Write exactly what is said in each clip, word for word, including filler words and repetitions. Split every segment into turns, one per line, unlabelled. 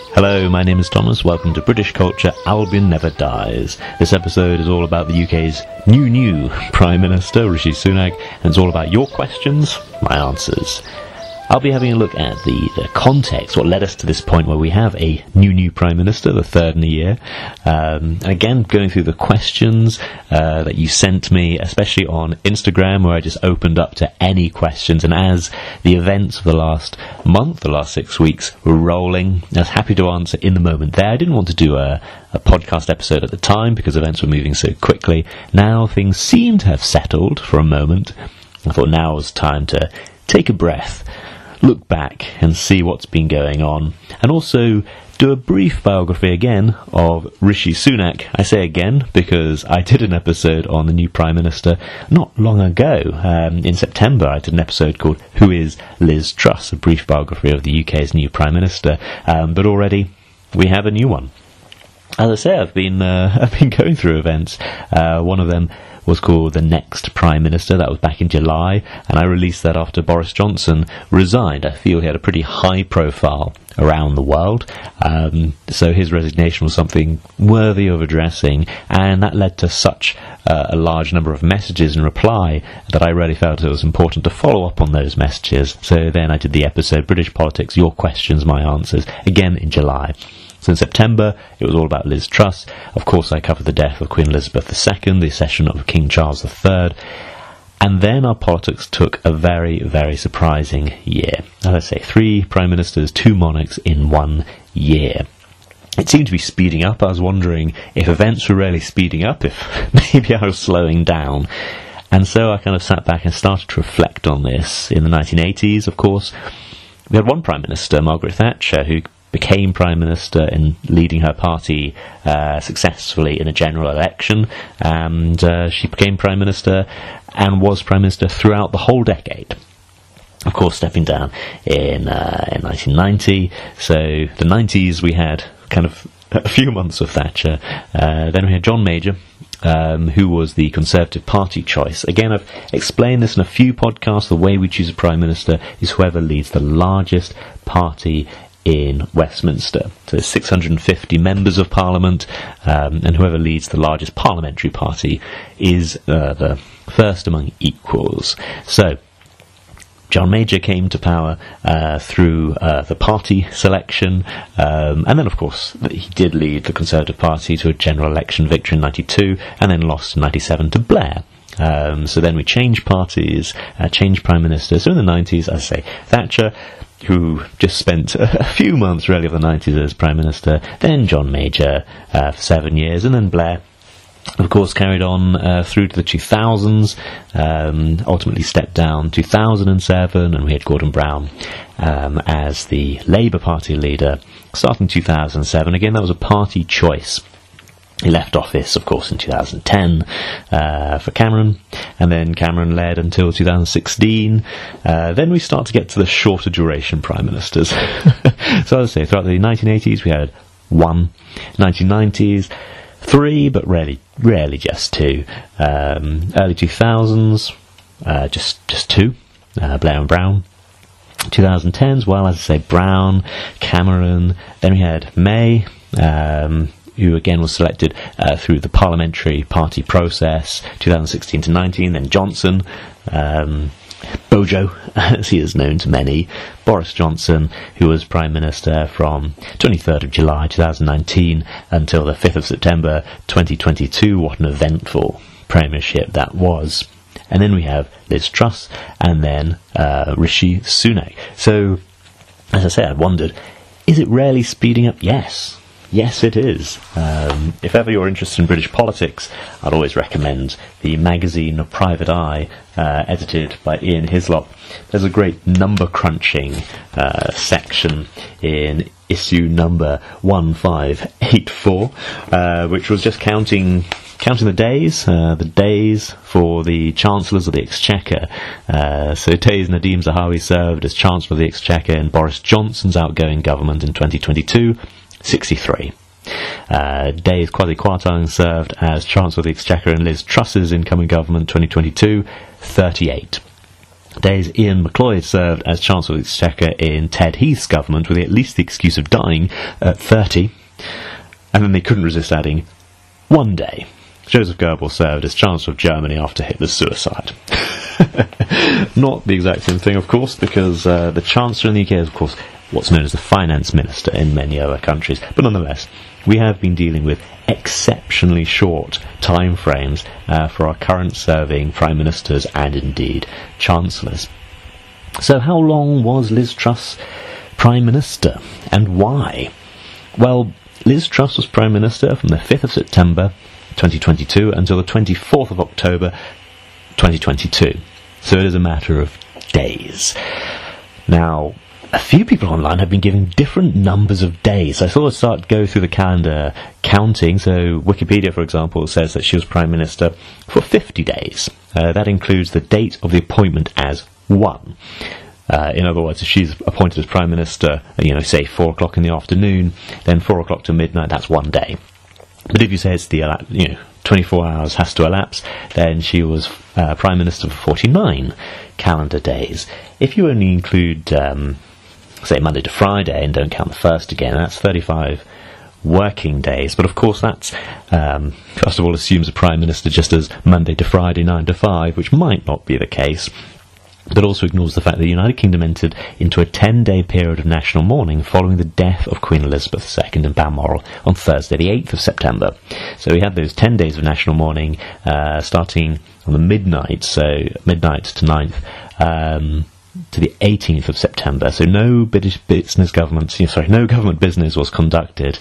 Hello, my name is Thomas. Welcome to British Culture, Albion Never Dies. This episode is all about the U K's new, new Prime Minister, Rishi Sunak, and it's all about your questions, my answers. I'll be having a look at the, the context, what led us to this point where we have a new, new Prime Minister, the third in a year. Um, and again, going through the questions uh, that you sent me, especially on Instagram, where I just opened up to any questions. And as the events of the last month, the last six weeks, were rolling, I was happy to answer in the moment there. I didn't want to do a, a podcast episode at the time because events were moving so quickly. Now things seem to have settled for a moment. I thought now was time to take a breath, look back and see what's been going on, and also do a brief biography again of Rishi Sunak. I say again because I did an episode on the new Prime Minister not long ago. Um, in September I did an episode called Who is Liz Truss, a brief biography of the U K's new Prime Minister, um, but already we have a new one. As I say, I've been uh, I've been going through events. Uh, one of them was called The Next Prime Minister. That was back in July, and I released that after Boris Johnson resigned. I feel he had a pretty high profile around the world, um, so his resignation was something worthy of addressing, and that led to such uh, a large number of messages in reply that I really felt it was important to follow up on those messages. So then I did the episode British Politics, Your Questions, My Answers, again in July. So in September, it was all about Liz Truss. Of course, I covered the death of Queen Elizabeth the Second, the accession of King Charles the Third, and then our politics took a very, very surprising year. As I say, three prime ministers, two monarchs in one year. It seemed to be speeding up. I was wondering if events were really speeding up, if maybe I was slowing down. And so I kind of sat back and started to reflect on this. In the nineteen eighties, of course, we had one prime minister, Margaret Thatcher, who became Prime Minister in leading her party uh, successfully in a general election, and uh, she became Prime Minister and was Prime Minister throughout the whole decade. Of course, stepping down in, uh, in nineteen ninety, so the nineties we had kind of a few months of Thatcher. Uh, then we had John Major, Um, who was the Conservative Party choice. Again, I've explained this in a few podcasts. The way we choose a Prime Minister is whoever leads the largest party in Westminster. So there's six hundred fifty members of Parliament, um, and whoever leads the largest parliamentary party is uh, the first among equals. So John Major came to power uh, through uh, the party selection, um, and then of course he did lead the Conservative Party to a general election victory in ninety-two, and then lost in ninety-seven to Blair. Um, so then we changed parties, uh, changed Prime Minister. So in the nineties, as I say, Thatcher, who just spent a few months really of the nineties as Prime Minister, then John Major uh, for seven years, and then Blair, of course, carried on uh, through to the two thousands, um, ultimately stepped down two thousand seven, and we had Gordon Brown um, as the Labour Party leader starting two thousand seven. Again, that was a party choice. He left office, of course, in two thousand ten uh, for Cameron, and then Cameron led until two thousand sixteen. Uh, then we start to get to the shorter duration prime ministers. So as I say, throughout the nineteen eighties we had one, nineteen nineties three, but rarely, rarely just two. Um, early two thousands, uh, just just two, uh, Blair and Brown. twenty tens, well, as I say, Brown, Cameron. Then we had May, um, who again was selected uh, through the parliamentary party process, two thousand sixteen to nineteen, then Johnson, um, Bojo, as he is known to many, Boris Johnson, who was Prime Minister from twenty-third of July two thousand nineteen until the fifth of September twenty twenty-two. What an eventful premiership that was. And then we have Liz Truss, and then uh, Rishi Sunak. So, as I say, I wondered, is it really speeding up? Yes. Yes, it is. Um, if ever you're interested in British politics, I'd always recommend the magazine Private Eye, uh, edited by Ian Hislop. There's a great number crunching uh, section in issue number one five eight four, uh, which was just counting counting the days, uh, the days for the Chancellors of the Exchequer. Uh, so Tays Nadeem Zahawi served as Chancellor of the Exchequer in Boris Johnson's outgoing government in twenty twenty-two. sixty-three. Uh, Days Kwasi Kwarteng served as Chancellor of the Exchequer in Liz Truss's incoming government twenty twenty-two, thirty-eight. days, Ian McLeod served as Chancellor of the Exchequer in Ted Heath's government with at least the excuse of dying at thirty, and then they couldn't resist adding one day. Joseph Goebbels served as Chancellor of Germany after Hitler's suicide. Not the exact same thing, of course, because uh, the Chancellor in the U K is, of course, what's known as the Finance Minister in many other countries. But nonetheless, we have been dealing with exceptionally short time frames uh, for our current serving Prime Ministers and indeed Chancellors. So how long was Liz Truss Prime Minister, and why? Well, Liz Truss was Prime Minister from the fifth of September twenty twenty-two until the twenty-fourth of October twenty twenty-two. So it is a matter of days. Now, a few people online have been giving different numbers of days. I thought I'd start to go through the calendar counting. So Wikipedia, for example, says that she was Prime Minister for fifty days. Uh, that includes the date of the appointment as one. Uh, in other words, if she's appointed as Prime Minister, you know, say four o'clock in the afternoon, then four o'clock to midnight, that's one day. But if you say it's the, you know, twenty-four hours has to elapse, then she was uh, Prime Minister for forty-nine calendar days. If you only include, um, say, Monday to Friday and don't count the first again, that's thirty-five working days. But of course that's, um, first of all, assumes a Prime Minister just as Monday to Friday, nine to five, which might not be the case. But also ignores the fact that the United Kingdom entered into a ten-day period of national mourning following the death of Queen Elizabeth the Second in Balmoral on Thursday, the eighth of September. So we had those ten days of national mourning, uh, starting on the midnight, so midnight to ninth, um, to the eighteenth of September. So no British business government, sorry, no government business was conducted.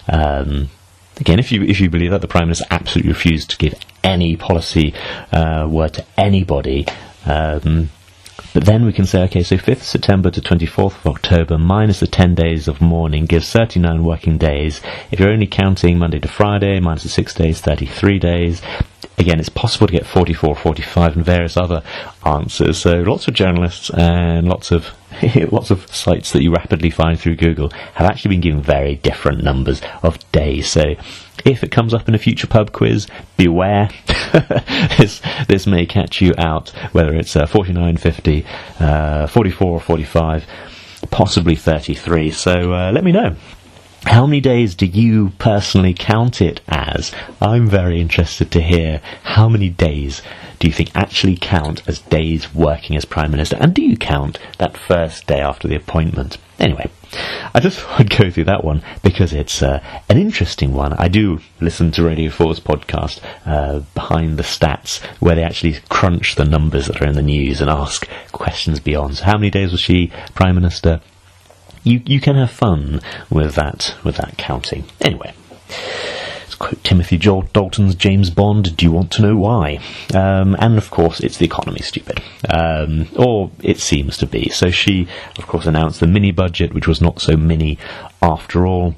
Um, Again, if you if you believe that, the Prime Minister absolutely refused to give any policy uh, word to anybody. Um, But then we can say, okay, so fifth of September to twenty-fourth of October minus the ten days of mourning gives thirty-nine working days. If you're only counting Monday to Friday, minus the six days, thirty-three days. Again, it's possible to get forty-four, forty-five and various other answers. So lots of journalists and lots of lots of sites that you rapidly find through Google have actually been given very different numbers of days. So if it comes up in a future pub quiz, beware. this, this may catch you out, whether it's uh, forty-nine, fifty, uh, forty-four or forty-five, possibly thirty-three. So uh, let me know. How many days do you personally count it as? I'm very interested to hear how many days do you think actually count as days working as Prime Minister, and do you count that first day after the appointment? Anyway, I just thought I'd go through that one because it's uh, an interesting one. I do listen to Radio four's podcast, uh, Behind the Stats, where they actually crunch the numbers that are in the news and ask questions beyond. So how many days was she Prime Minister? You you can have fun with that with that counting. Anyway, let's quote Timothy Joel Dalton's James Bond. Do you want to know why? Um, and of course, it's the economy, stupid, um, or it seems to be. So she, of course, announced the mini budget, which was not so mini after all,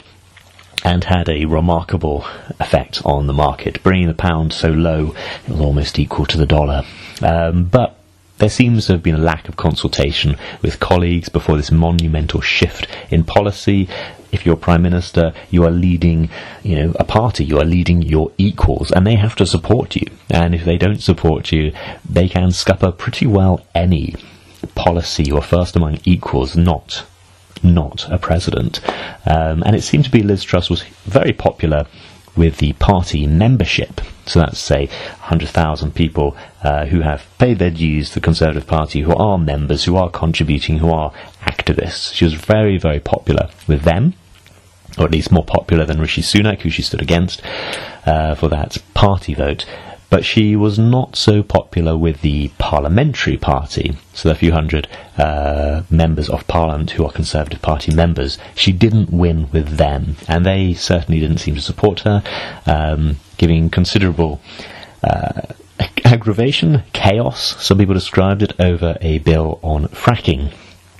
and had a remarkable effect on the market, bringing the pound so low it was almost equal to the dollar. Um, but there seems to have been a lack of consultation with colleagues before this monumental shift in policy. If you're Prime Minister, you are leading, you know, a party, you are leading your equals, and they have to support you. And if they don't support you, they can scupper pretty well any policy. You are first among equals, not not a president. Um, and it seemed to be Liz Truss was very popular with the party membership. So that's, say, one hundred thousand people uh, who have paid their dues to the Conservative Party, who are members, who are contributing, who are activists. She was very, very popular with them, or at least more popular than Rishi Sunak, who she stood against uh, for that party vote. But she was not so popular with the parliamentary party, so the few hundred uh, members of Parliament who are Conservative Party members. She didn't win with them, and they certainly didn't seem to support her, um, giving considerable uh, aggravation, chaos, some people described it, over a bill on fracking.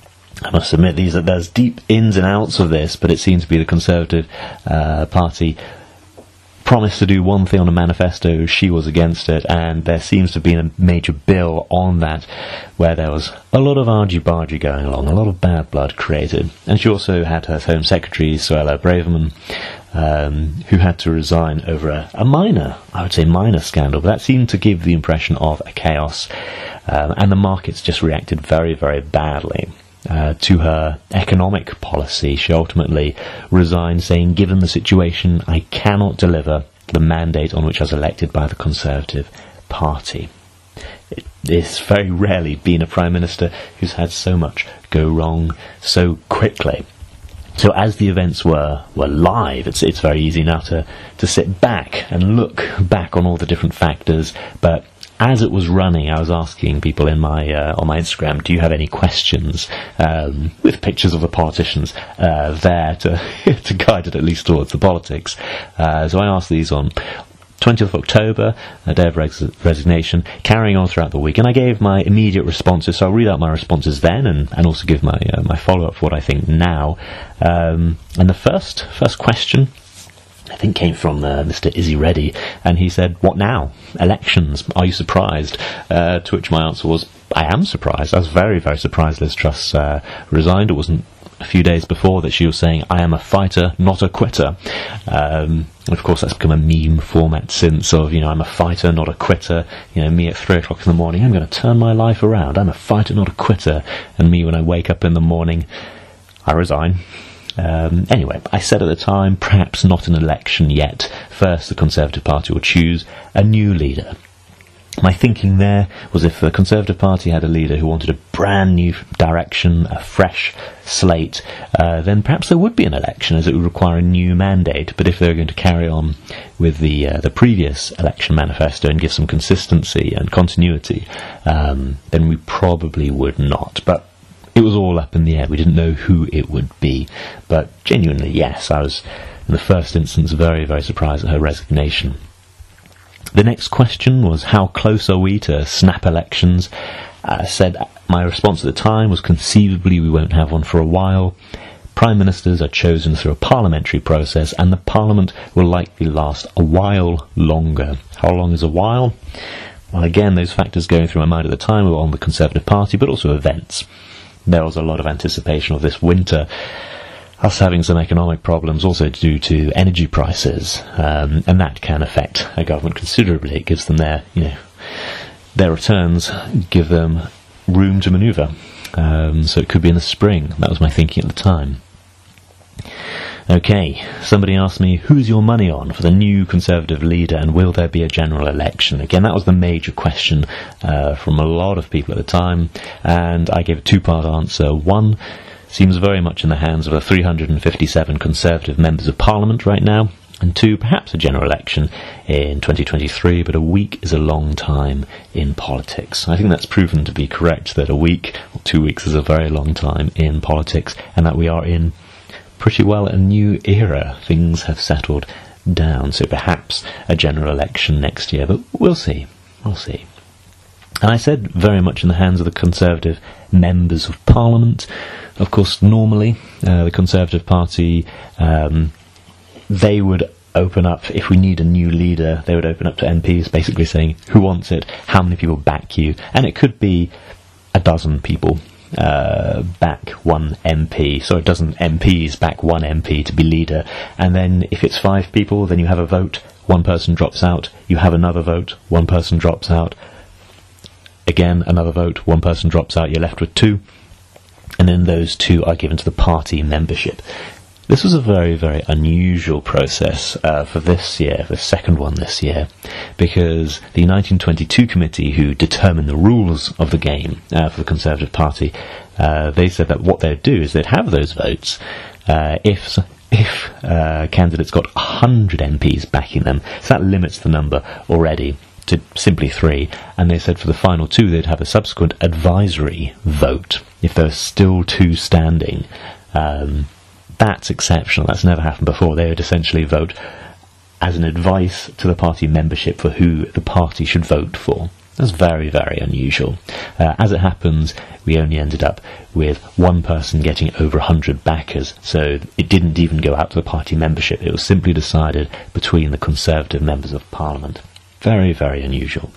I must admit, these are, there's deep ins and outs of this, but it seems to be the Conservative uh, Party promised to do one thing on a manifesto, she was against it, and there seems to have been a major bill on that where there was a lot of argy-bargy going along, a lot of bad blood created. And she also had her Home Secretary, Suella Braverman, um, who had to resign over a, a minor, I would say minor scandal, but that seemed to give the impression of a chaos, um, and the markets just reacted very, very badly. Uh, to her economic policy. She ultimately resigned, saying, given the situation, I cannot deliver the mandate on which I was elected by the Conservative Party. It, it's very rarely been a Prime Minister who's had so much go wrong so quickly. So as the events were, were live, it's it's very easy now to, to sit back and look back on all the different factors, but as it was running, I was asking people in my uh, on my Instagram, do you have any questions, um, with pictures of the politicians uh, there to to guide it at least towards the politics. Uh, so I asked these on twentieth of October, a day of res- resignation, carrying on throughout the week, and I gave my immediate responses. So I'll read out my responses then, and, and also give my uh, my follow up for what I think now. Um, and the first first question, I think, came from uh, Mister Izzy Reddy, and he said, what now? Elections, are you surprised? Uh, to which my answer was, I am surprised. I was very, very surprised Liz Truss uh, resigned. It wasn't a few days before that she was saying, I am a fighter, not a quitter. Um, and of course that's become a meme format since, of, you know, I'm a fighter, not a quitter. You know, me at three o'clock in the morning, I'm going to turn my life around. I'm a fighter, not a quitter. And me when I wake up in the morning, I resign. Um, anyway, I said at the time, perhaps not an election yet. First, the Conservative Party will choose a new leader. My thinking there was, if the Conservative Party had a leader who wanted a brand new direction, a fresh slate, uh, then perhaps there would be an election, as it would require a new mandate. But if they were going to carry on with the uh, the previous election manifesto and give some consistency and continuity, um, then we probably would not. But it was all up in the air. We didn't know who it would be. But genuinely, yes, I was, in the first instance, very, very surprised at her resignation. The next question was, how close are we to snap elections? I said my response at the time was, conceivably we won't have one for a while. Prime Ministers are chosen through a parliamentary process, and the Parliament will likely last a while longer. How long is a while? Well, again, those factors going through my mind at the time were on the Conservative Party, but also events. There was a lot of anticipation of this winter, us having some economic problems, also due to energy prices, um, and that can affect a government considerably. It gives them their, you know, their returns give them room to manoeuvre. Um, so it could be in the spring. That was my thinking at the time. Okay, somebody asked me, who's your money on for the new Conservative leader, and will there be a general election? Again, that was the major question uh, from a lot of people at the time, and I gave a two-part answer. One, seems very much in the hands of the three hundred fifty-seven Conservative members of Parliament right now, and two, perhaps a general election in twenty twenty-three, but a week is a long time in politics. I think that's proven to be correct, that a week or two weeks is a very long time in politics, and that we are in pretty well a new era. Things have settled down, so perhaps a general election next year, but we'll see. We'll see. And I said very much in the hands of the Conservative members of Parliament. Of course, normally, uh, the Conservative Party, um, they would open up, if we need a new leader, they would open up to M Ps, basically saying, who wants it, how many people back you, and it could be a dozen people uh, back one M P, so a dozen M Ps back one M P to be leader, and then if it's five people, then you have a vote, one person drops out, you have another vote, one person drops out, again another vote, one person drops out, you're left with two, and then those two are given to the party membership. This was a very, very unusual process uh, for this year, the second one this year, because the nineteen twenty-two committee, who determined the rules of the game uh, for the Conservative Party, uh, they said that what they'd do is they'd have those votes uh, if if uh, candidates got one hundred M Ps backing them. So that limits the number already to simply three, and they said for the final two they'd have a subsequent advisory vote if there were still two standing. Um, that's exceptional. That's never happened before. They would essentially vote as an advice to the party membership for who the party should vote for. That's very, very unusual. Uh, as it happens, we only ended up with one person getting over one hundred backers, so it didn't even go out to the party membership. It was simply decided between the Conservative members of Parliament. Very, very unusual.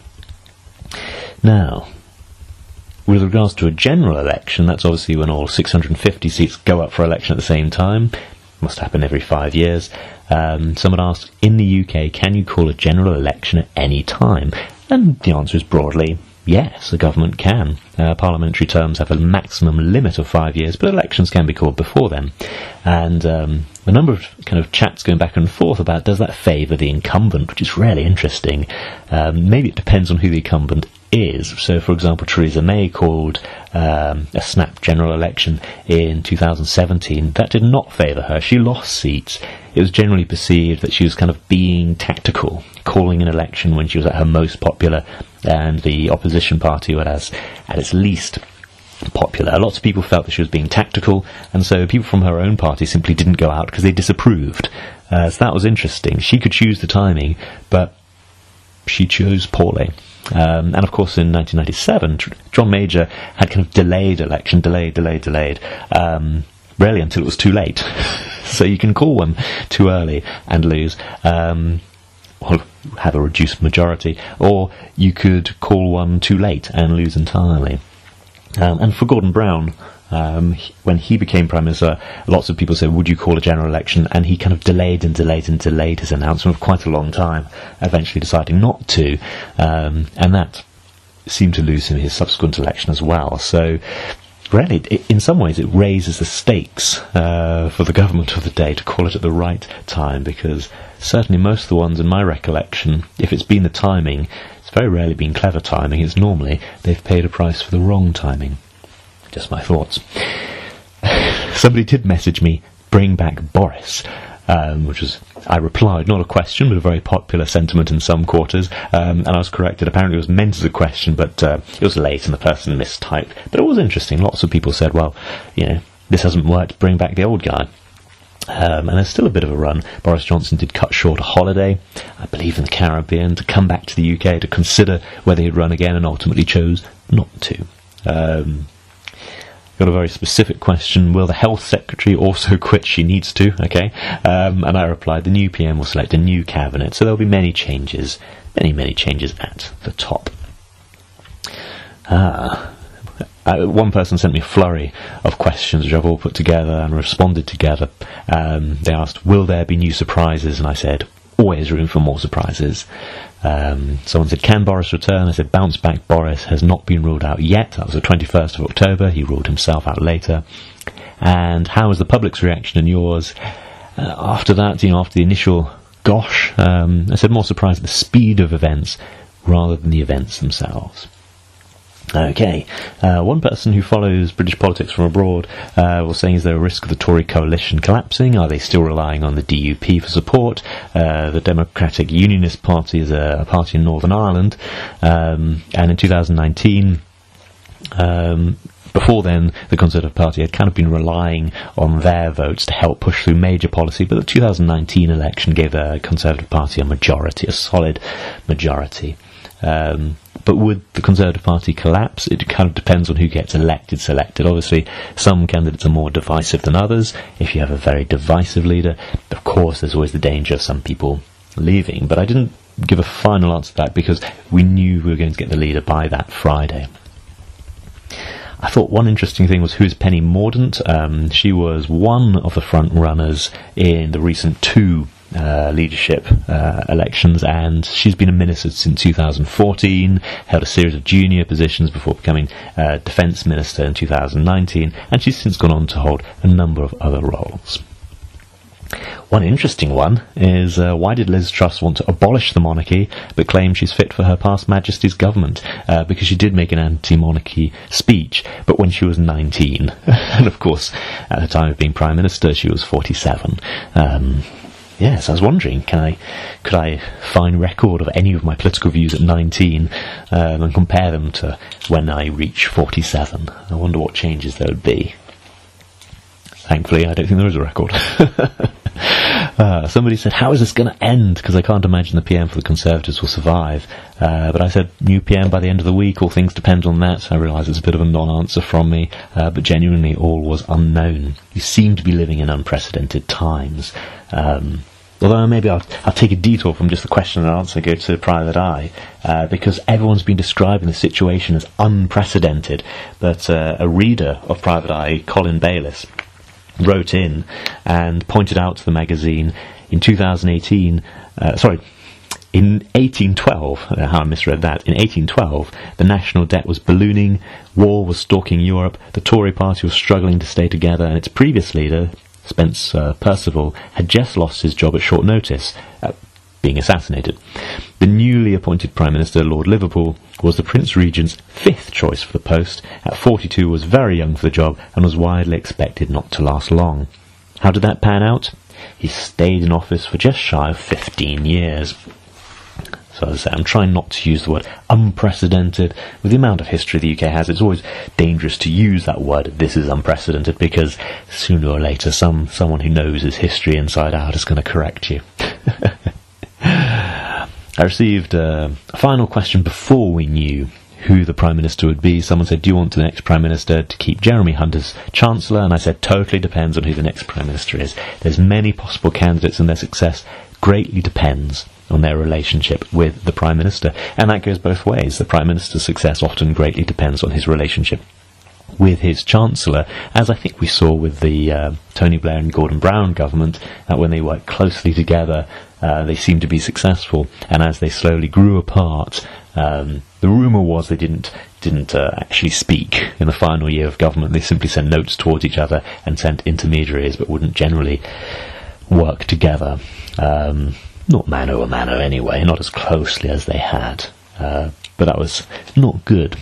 Now, with regards to a general election, that's obviously when all six hundred fifty seats go up for election at the same time. Must happen every five years. Um, someone asked, in the U K, can you call a general election at any time? And the answer is broadly, yes, the government can. Uh, parliamentary terms have a maximum limit of five years, but elections can be called before then. And um, a number of kind of chats going back and forth about, does that favour the incumbent, which is really interesting. Um, maybe it depends on who the incumbent is. So, for example, Theresa May called um, a snap general election in two thousand seventeen. That did not favour her. She lost seats. It was generally perceived that she was kind of being tactical, calling an election when she was at her most popular, and the opposition party was at its least popular. Lots of people felt that she was being tactical, and so people from her own party simply didn't go out because they disapproved. Uh, so that was interesting. She could choose the timing, but she chose poorly. Um, and of course in nineteen ninety-seven, John Major had kind of delayed election, delayed, delayed, delayed, um, really until it was too late. So you can call one too early and lose, um, or have a reduced majority, or you could call one too late and lose entirely. Um, and for Gordon Brown, um, he, when he became Prime Minister, lots of people said, would you call a general election? And he kind of delayed and delayed and delayed his announcement for quite a long time, eventually deciding not to. Um, and that seemed to lose him his subsequent election as well. So, really, it, in some ways, it raises the stakes uh, for the government of the day to call it at the right time, because certainly most of the ones in my recollection, if it's been the timing, it's very rarely been clever timing. It's normally they've paid a price for the wrong timing. Just my thoughts. Somebody did message me, bring back Boris, um, which was, I replied, not a question, but a very popular sentiment in some quarters, um, and I was corrected. Apparently it was meant as a question, but uh, it was late and the person mistyped. But it was interesting. Lots of people said, well, you know, this hasn't worked, bring back the old guy. Um, and there's still a bit of a run. Boris Johnson did cut short a holiday, I believe in the Caribbean, to come back to the U K to consider whether he'd run again, and ultimately chose not to. Um, got a very specific question, will the Health Secretary also quit? She needs to, okay. Um, and I replied, the new P M will select a new cabinet, so there'll be many changes, many, many changes at the top. Ah... Uh, one person sent me a flurry of questions which I've all put together and responded together. Um, they asked, will there be new surprises? And I said, always room for more surprises. Um, someone said, can Boris return? I said, bounce back Boris has not been ruled out yet. That was the twenty-first of October. He ruled himself out later. And how was the public's reaction and yours? Uh, after that, you know, after the initial gosh, um, I said, more surprised at the speed of events rather than the events themselves. Okay, uh, one person who follows British politics from abroad uh, was saying, is there a risk of the Tory coalition collapsing? Are they still relying on the D U P for support? Uh, the Democratic Unionist Party is a, a party in Northern Ireland, um, and in two thousand nineteen, um, before then, the Conservative Party had kind of been relying on their votes to help push through major policy, but the two thousand nineteen election gave the Conservative Party a majority, a solid majority. Um, but would the Conservative Party collapse? It kind of depends on who gets elected, selected. Obviously, some candidates are more divisive than others. If you have a very divisive leader, of course, there's always the danger of some people leaving. But I didn't give a final answer to that because we knew we were going to get the leader by that Friday. I thought one interesting thing was, who's Penny Mordaunt? Um, she was one of the front runners in the recent two Uh, leadership uh, elections, and she's been a minister since two thousand fourteen, held a series of junior positions before becoming uh, Defence Minister in two thousand nineteen, and she's since gone on to hold a number of other roles. One interesting one is, uh, why did Liz Truss want to abolish the monarchy but claim she's fit for her past Majesty's government? Uh, because she did make an anti-monarchy speech, but when she was nineteen. And of course, at the time of being Prime Minister, she was forty-seven. Um... Yes, I was wondering, can I, could I find record of any of my political views at nineteen um, and compare them to when I reach forty-seven? I wonder what changes there would be. Thankfully, I don't think there is a record. Uh, somebody said, how is this going to end? Because I can't imagine the P M for the Conservatives will survive. Uh, but I said, new P M by the end of the week, all things depend on that. I realise it's a bit of a non-answer from me, uh, but genuinely all was unknown. We seem to be living in unprecedented times. Um, although maybe I'll, I'll take a detour from just the question and answer and go to Private Eye, uh, because everyone's been describing the situation as unprecedented. But uh, a reader of Private Eye, Colin Bayliss, wrote in and pointed out to the magazine in two thousand eighteen, uh, sorry, in eighteen twelve, uh, how I misread that, in eighteen twelve, the national debt was ballooning, war was stalking Europe, the Tory party was struggling to stay together, and its previous leader, Spence uh, Perceval, had just lost his job at short notice, uh, being assassinated. The newly appointed Prime Minister, Lord Liverpool, was the Prince Regent's fifth choice for the post. At forty-two, was very young for the job and was widely expected not to last long. How did that pan out? He stayed in office for just shy of fifteen years. So as I say, I'm trying not to use the word unprecedented. With the amount of history the U K has, it's always dangerous to use that word, this is unprecedented, because sooner or later some someone who knows his history inside out is going to correct you. I received uh, a final question before we knew who the Prime Minister would be. Someone said, do you want the next Prime Minister to keep Jeremy Hunt as Chancellor? And I said, totally depends on who the next Prime Minister is. There's many possible candidates and their success greatly depends on their relationship with the Prime Minister. And that goes both ways. The Prime Minister's success often greatly depends on his relationship with his Chancellor, as I think we saw with the uh, Tony Blair and Gordon Brown government, that when they worked closely together, uh, they seemed to be successful, and as they slowly grew apart, um, the rumour was they didn't didn't uh, actually speak in the final year of government. They simply sent notes towards each other and sent intermediaries, but wouldn't generally work together. Um, not mano a mano anyway, not as closely as they had, uh, but that was not good.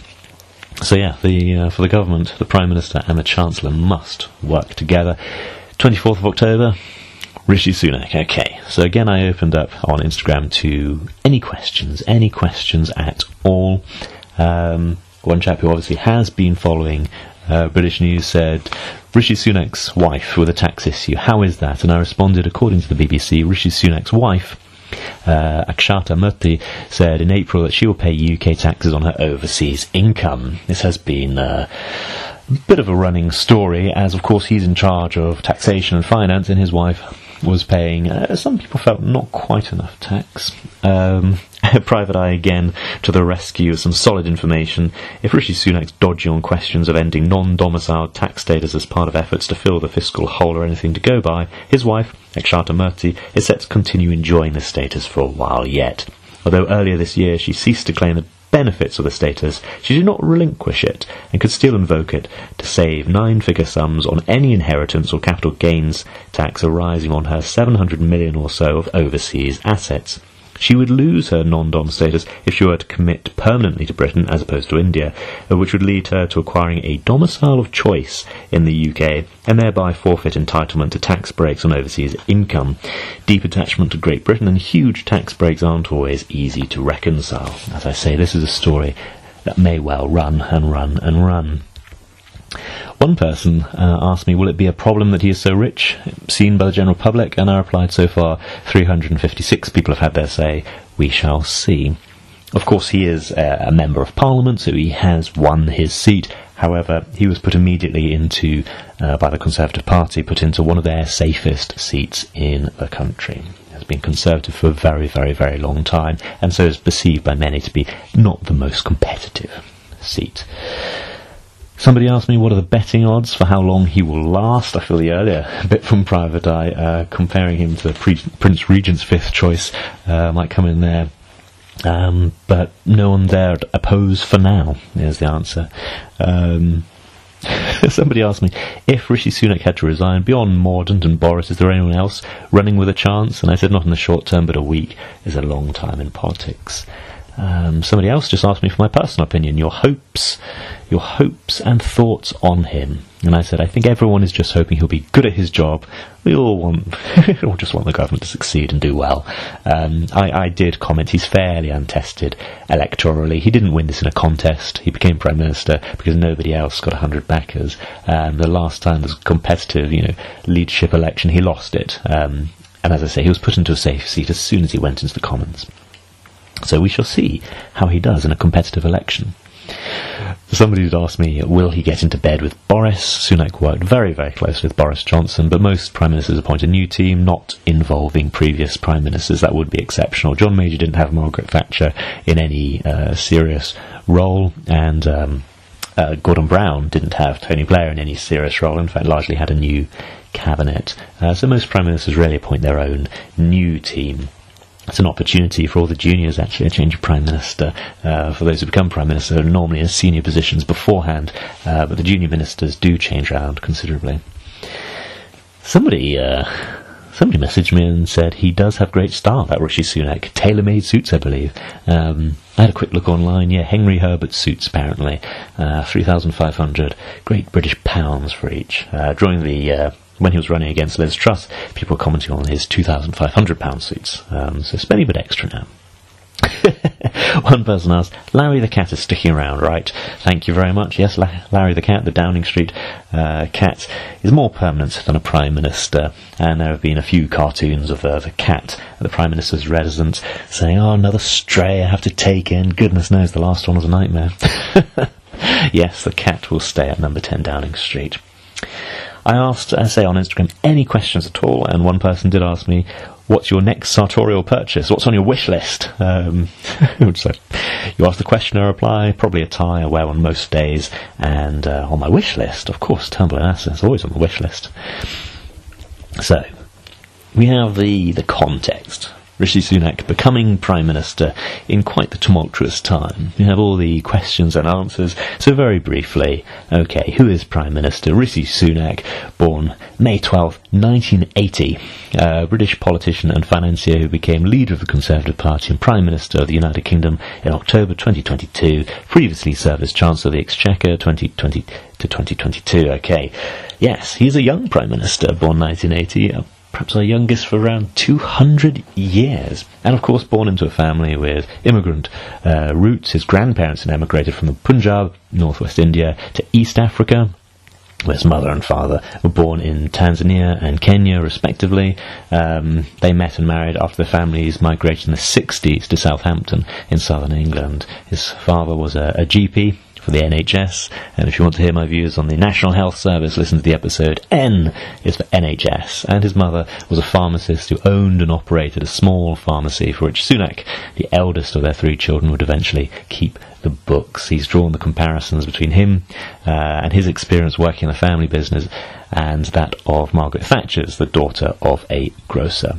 So yeah, the uh, for the government, the Prime Minister and the Chancellor must work together. twenty-fourth of October, Rishi Sunak. Okay, so again I opened up on Instagram to any questions, any questions at all. Um, one chap who obviously has been following uh, British news said, Rishi Sunak's wife with a tax issue, how is that? And I responded, according to the B B C, Rishi Sunak's wife, Uh, Akshata Murthy, said in April that she will pay U K taxes on her overseas income. This has been uh, a bit of a running story, as of course he's in charge of taxation and finance, and his wife was paying, uh, some people felt, not quite enough tax. Um, Private Eye again to the rescue of some solid information. If Rishi Sunak's dodgy on questions of ending non-domiciled tax status as part of efforts to fill the fiscal hole or anything to go by, his wife, Akshata Murthy, is set to continue enjoying the status for a while yet. Although earlier this year she ceased to claim the benefits of the status, she did not relinquish it and could still invoke it to save nine-figure sums on any inheritance or capital gains tax arising on her seven hundred million or so of overseas assets. She would lose her non-dom status if she were to commit permanently to Britain as opposed to India, which would lead her to acquiring a domicile of choice in the U K and thereby forfeit entitlement to tax breaks on overseas income. Deep attachment to Great Britain and huge tax breaks aren't always easy to reconcile. As I say, this is a story that may well run and run and run. One person uh, asked me, will it be a problem that he is so rich, seen by the general public? And I replied, so far, three hundred fifty-six people have had their say. We shall see. Of course, he is uh, a member of Parliament, so he has won his seat. However, he was put immediately into, uh, by the Conservative Party, put into one of their safest seats in the country. He has been Conservative for a very, very, very long time, and so is perceived by many to be not the most competitive seat. Somebody asked me what are the betting odds for how long he will last. I feel the earlier bit from Private Eye, uh, comparing him to Pre- Prince Regent's fifth choice, uh, might come in there. Um, but no one dared oppose for now, is the answer. Um, somebody asked me, if Rishi Sunak had to resign, beyond Mordaunt and Boris, is there anyone else running with a chance? And I said, not in the short term, but a week is a long time in politics. Um, somebody else just asked me for my personal opinion, your hopes, your hopes and thoughts on him. And I said, I think everyone is just hoping he'll be good at his job. We all want, we all just want the government to succeed and do well. Um, I, I did comment he's fairly untested electorally. He didn't win this in a contest. He became Prime Minister because nobody else got a hundred backers. Um, the last time there was a competitive, you know, leadership election, he lost it. Um, and as I say, he was put into a safe seat as soon as he went into the Commons. So we shall see how he does in a competitive election. Somebody had asked me, will he get into bed with Boris? Sunak worked very, very closely with Boris Johnson, but most Prime Ministers appoint a new team, not involving previous Prime Ministers. That would be exceptional. John Major didn't have Margaret Thatcher in any uh, serious role, and um, uh, Gordon Brown didn't have Tony Blair in any serious role, in fact largely had a new cabinet. Uh, so most Prime Ministers rarely appoint their own new team. It's an opportunity for all the juniors, actually, a change of Prime Minister. Uh, for those who become Prime Minister, are normally in senior positions beforehand, uh, but the junior ministers do change around considerably. Somebody uh, somebody messaged me and said he does have great style, that Rishi Sunak. Tailor-made suits, I believe. Um, I had a quick look online. Yeah, Henry Herbert suits, apparently. Uh, three thousand five hundred Great British pounds for each. Uh, drawing the... Uh, When he was running against Liz Truss, people were commenting on his two thousand five hundred pound suits. Um, so spending a bit extra now. One person asked, Larry the cat is sticking around, right? Thank you very much. Yes, La- Larry the cat, the Downing Street uh, cat, is more permanent than a Prime Minister. And there have been a few cartoons of uh, the cat at the Prime Minister's residence saying, oh, another stray I have to take in. Goodness knows, the last one was a nightmare. Yes, the cat will stay at number ten Downing Street. I asked, I say on Instagram, any questions at all, and one person did ask me, what's your next sartorial purchase? What's on your wish list? Um, so you ask the question, I reply, probably a tie, I wear one most days, and uh, on my wish list, of course, Tumblr and Asa is always on the wish list. So, we have the, the context. Rishi Sunak becoming Prime Minister in quite the tumultuous time. We have all the questions and answers. So very briefly, okay, who is Prime Minister? Rishi Sunak, born May twelfth, nineteen eighty, a British politician and financier who became leader of the Conservative Party and Prime Minister of the United Kingdom in October twenty twenty-two, previously served as Chancellor of the Exchequer twenty twenty to twenty twenty-two. Okay, yes, he's a young Prime Minister, born nineteen eighty, uh, perhaps our youngest for around two hundred years. And of course born into a family with immigrant uh, roots. His grandparents had emigrated from the Punjab, northwest India, to East Africa, where his mother and father were born in Tanzania and Kenya, respectively. Um, they met and married after their families migrated in the sixties to Southampton in southern England. His father was a, a G P for the N H S, and if you want to hear my views on the National Health Service, listen to the episode. N is for N H S, and his mother was a pharmacist who owned and operated a small pharmacy for which Sunak, the eldest of their three children, would eventually keep the books. He's drawn the comparisons between him uh, and his experience working in a family business and that of Margaret Thatcher, the daughter of a grocer.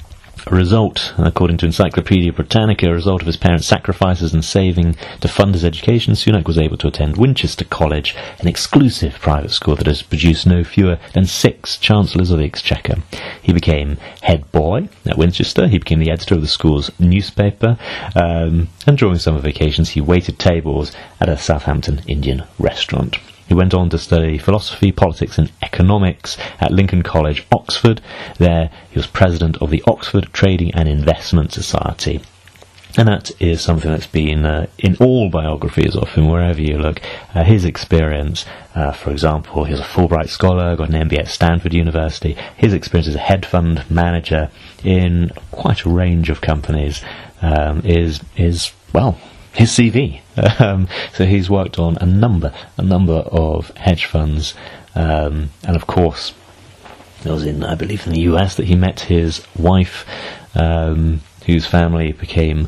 A result, according to Encyclopaedia Britannica, a result of his parents' sacrifices and saving to fund his education, Sunak was able to attend Winchester College, an exclusive private school that has produced no fewer than six Chancellors of the Exchequer. He became head boy at Winchester. He became the editor of the school's newspaper, um, and during summer vacations he waited tables at a Southampton Indian restaurant. He went on to study philosophy, politics and economics at Lincoln College, Oxford. There he was president of the Oxford Trading and Investment Society. And that is something that's been uh, in all biographies of him, wherever you look. Uh, his experience, uh, for example, he was a Fulbright scholar, got an M B A at Stanford University. His experience as a hedge fund manager in quite a range of companies um, is, is, well, his C V. Um, so he's worked on a number, a number of hedge funds, um, and of course, it was in, I believe, in the U S that he met his wife, um, whose family became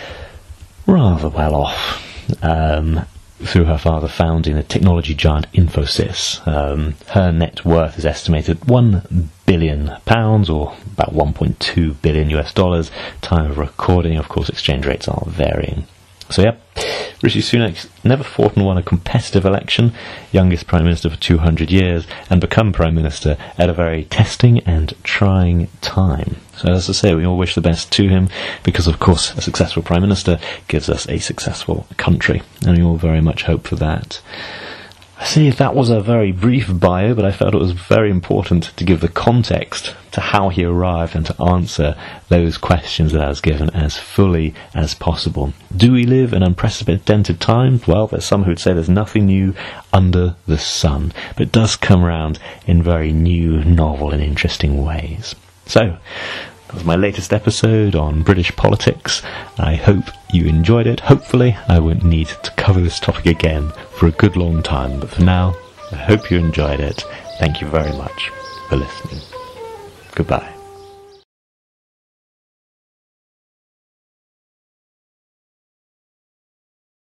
rather well off um, through her father founding the technology giant Infosys. Um, her net worth is estimated at one billion pounds, or about one point two billion U S dollars. Time of recording, of course, exchange rates are varying. So, yep, Rishi Sunak never fought and won a competitive election, youngest Prime Minister for two hundred years, and become Prime Minister at a very testing and trying time. So, as I say, we all wish the best to him, because, of course, a successful Prime Minister gives us a successful country, and we all very much hope for that. I see that was a very brief bio, but I felt it was very important to give the context to how he arrived and to answer those questions that I was given as fully as possible. Do we live in unprecedented times? Well, there's some who would say there's nothing new under the sun, but it does come around in very new, novel and interesting ways. So, that was my latest episode on British politics. I hope you enjoyed it. Hopefully I won't need to cover this topic again for a good long time, but for now, I hope you enjoyed it. Thank you very much for listening. Goodbye.